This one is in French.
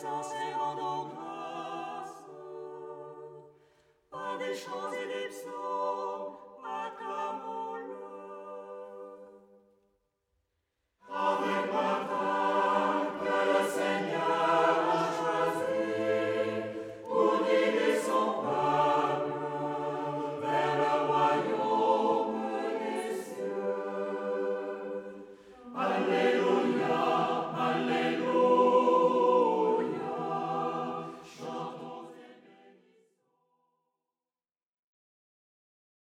présence et rendons grâce. Par des chants et des psaumes,